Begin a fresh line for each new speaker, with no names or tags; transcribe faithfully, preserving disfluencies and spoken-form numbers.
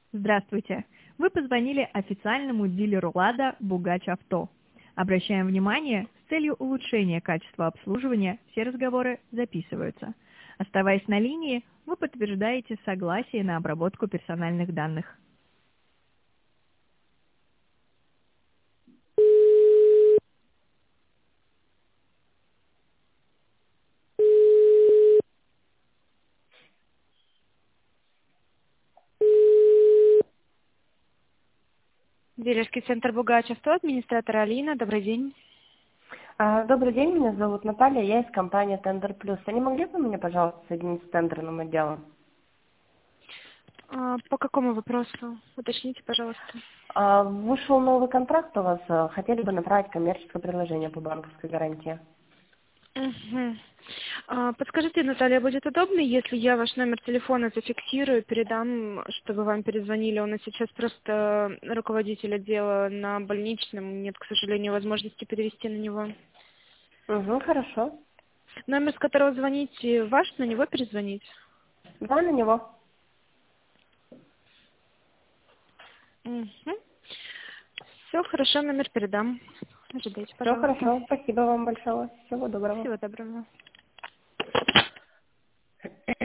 Здравствуйте. Вы позвонили официальному дилеру «Лада» «Бугач Авто». Обращаем внимание, с целью улучшения качества обслуживания все разговоры записываются. Оставаясь на линии, вы подтверждаете согласие на обработку персональных данных. Дилерский центр «Бугач Авто», администратор Алина. Добрый день.
А, Добрый день, меня зовут Наталья, я из компании Тендер Плюс. А не могли бы меня, пожалуйста, соединить с тендерным отделом?
А, По какому вопросу? Уточните, пожалуйста.
А, Вышел новый контракт у вас, а, хотели бы направить коммерческое предложение по банковской гарантии.
Мгм. А, Подскажите, Наталья, будет удобно, если я ваш номер телефона зафиксирую, передам, чтобы вам перезвонили? У нас сейчас просто руководитель отдела на больничном, нет, к сожалению, возможности перевести на него.
Угу, хорошо.
Номер, с которого звоните, ваш, на него перезвонить?
Да, на него.
Все, хорошо, номер передам. Ожидайте,
Все
пожалуйста.
хорошо, спасибо вам большое. Всего доброго.
Всего доброго.